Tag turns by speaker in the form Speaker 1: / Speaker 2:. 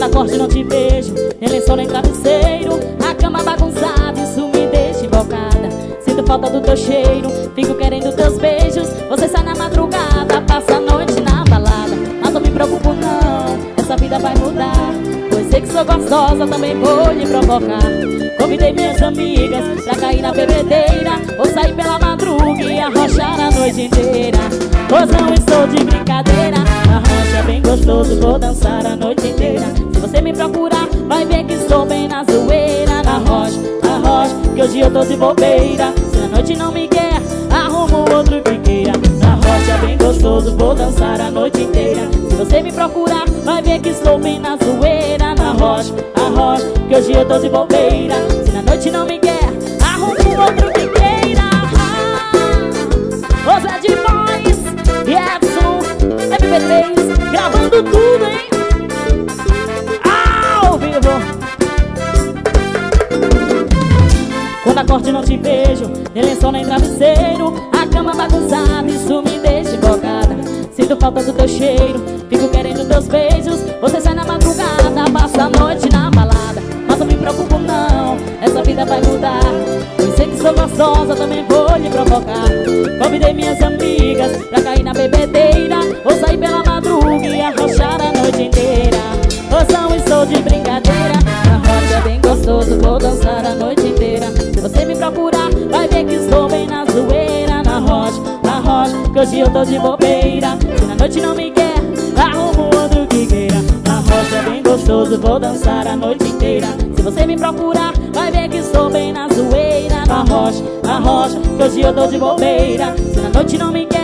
Speaker 1: Quando acordo e não te vejo, nem lençol nem travesseiro, a cama bagunçada, isso me deixa invocada. Sinto falta do teu cheiro, fico querendo teus beijos. Você sai na madrugada, passa a noite na balada. Mas não me preocupo não, essa vida vai mudar, pois sei que sou gostosa, também vou lhe provocar. Convidei minhas amigas pra cair na bebedeira, ou sair pela madruga e arrochar a noite inteira. Pois não estou de brincadeira, arrocha é bem gostoso, vou dançar a noite inteira. Se você me procurar, vai ver que estou bem na zoeira. Na rocha, que hoje eu tô de bobeira. Se a noite não me quer, arrumo outro que queira. Na rocha é bem gostoso, vou dançar a noite inteira. Se você me procurar, vai ver que estou bem na zoeira. Na rocha, que hoje eu tô de bobeira. Se na noite não me quer, arrumo outro que queira. Os Bad Boys e Edson, MP3, gravando tudo, hein? Ao vivo. Quando acordo e não te vejo, nem lençol nem travesseiro, a cama bagunçada, isso me deixa invocada. Sinto falta do teu cheiro, fico querendo teus beijos. Você sai na madrugada, passa a noite na balada. Mas não me preocupo não, essa vida vai mudar, pois sei que sou gostosa, também vou lhe provocar. Convidei minhas amigas pra cair na bebedeira, ou sair pela madruga e arrochar a noite inteira. Pois não estou de brincadeira, na rocha é bem gostoso, vou dançar a noite inteira. Se você me procurar, vai ver que estou bem na zoeira. Na rocha, que hoje eu tô de bobeira. Se na noite não me quer, arrumo outro que queira. Na rocha é bem gostoso, vou dançar a noite inteira. Se você me procurar, vai ver que estou bem na zoeira. Na rocha, que hoje eu tô de bobeira. Se na noite não me quer,